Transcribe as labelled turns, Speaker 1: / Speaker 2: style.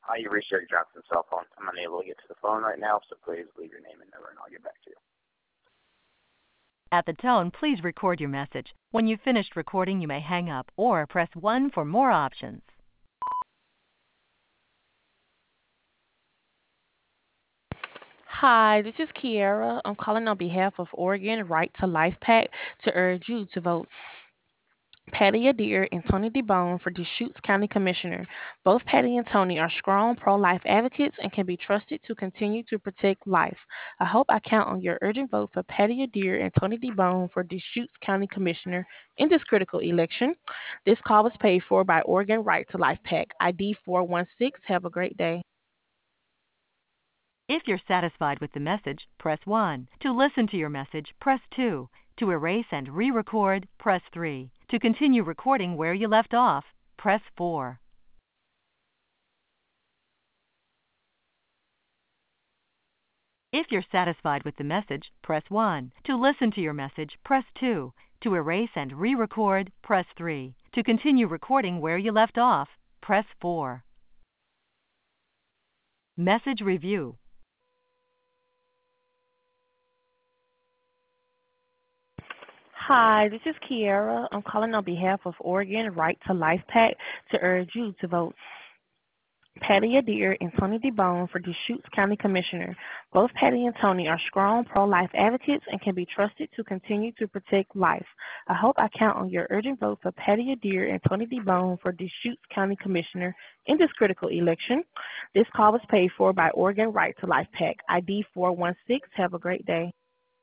Speaker 1: Hi, you reached Eric Johnson's cell phone. I'm unable to get to the phone right now, so please leave your name and number and I'll get back to you.
Speaker 2: At the tone, please record your message. When you've finished recording, you may hang up or press 1 for more options.
Speaker 3: Hi, this is Kiera. I'm calling on behalf of Oregon Right to Life PAC to urge you to vote Patty Adair and Tony DeBone for Deschutes County Commissioner. Both Patty and Tony are strong pro-life advocates and can be trusted to continue to protect life. I hope I count on your urgent vote for Patty Adair and Tony DeBone for Deschutes County Commissioner in this critical election. This call was paid for by Oregon Right to Life PAC, ID 416. Have a great day.
Speaker 2: If you're satisfied with the message, press 1. To listen to your message, press 2. To erase and re-record, press 3. To continue recording where you left off, press 4. If you're satisfied with the message, press 1. To listen to your message, press 2. To erase and re-record, press 3. To continue recording where you left off, press 4. Message review.
Speaker 3: Hi, this is Kiera. I'm calling on behalf of Oregon Right to Life PAC to urge you to vote Patty Adair and Tony DeBone for Deschutes County Commissioner. Both Patty and Tony are strong pro-life advocates and can be trusted to continue to protect life. I hope I count on your urgent vote for Patty Adair and Tony DeBone for Deschutes County Commissioner in this critical election. This call was paid for by Oregon Right to Life PAC, ID 416. Have a great day.